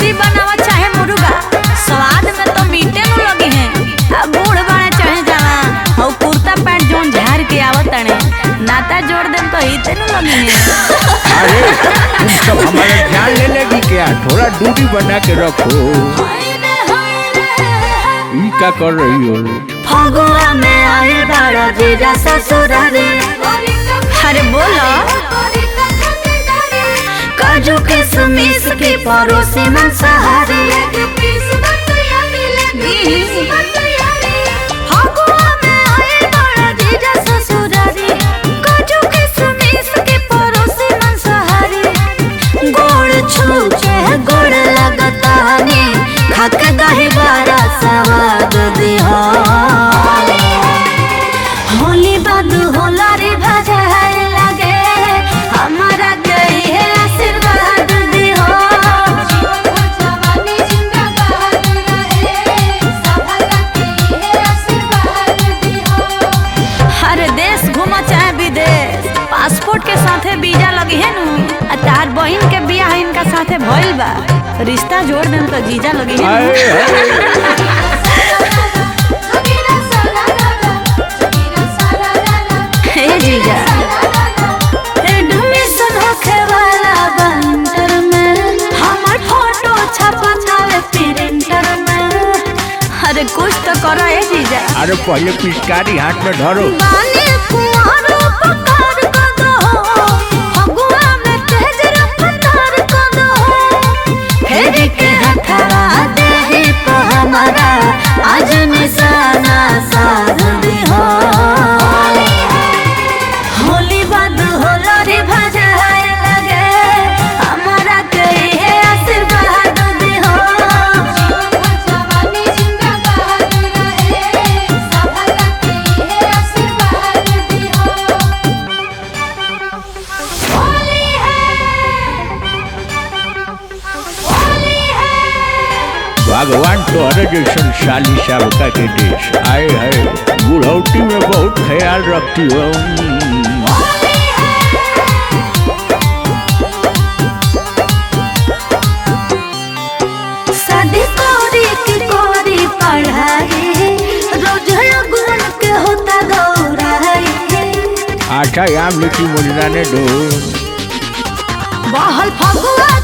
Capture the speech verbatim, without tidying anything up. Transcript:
खस्सी बनावा चाहे मुर्गा, स्वाद में तो मीठे न लगी हैं। अब बूढ़ बाड़े चाहे जवान, और कुर्ता पैंट जोन झाड़ के आवत तने नाता जोड़ देम तो हिते न लगी हैं। अरे तुम सब हमारा ध्यान ले लेगी क्या? थोड़ा दूरी बना के रखो। ई क्या कर रही हो? फगुआ में आए बड़ा जीजा ससुरारी। अरे बोलो काजू किशमिश की परोसी मांसाहारी। फगुआ में आए बड़ा जीजा ससुरारी, काजू किशमिश की परोसी मांसाहारी। गोड़ छूचे गोड़ लगता ने खाके दही बड़ा स्वाद दिहा। होली बाद होला रे भजाए लगे, हमारा गई है आशीर्वाद दिहो। हर देश घूमा चाहे विदेश, पासपोर्ट के साथे वीजा लगी है नु। तार बहन के बियाह इनका साथे भइल बा, रिश्ता जोड़ देम तो जीजा लगी है हे जीजा। एडमिशन होखे वाला बंदर में, हमर फोटो छपा छावे प्रिंटर में। अरे कुछ तो करो ए जीजा। अरे पहले पिचकारी हाथ में धरो। बानी कुंवारो पकार को दो, फगुआ में तेज रफ्तार को दो। फेर के हथवा देहि तो हमारा आज निशाना साध दिहो। होली बाद होला रे भजाए लगे, हमारा कई है आशीर्वाद दिहो। भगवान तोहरे जैसन शाली साबका के देश आए है। बुढ़ौती में बहुत ख्याल रखती हो। शादी कोरी की कोरी पढ़ाई, रोज गुण के होता गौराई। अच्छा याम लिखी मुझे दो। बहल फगुआ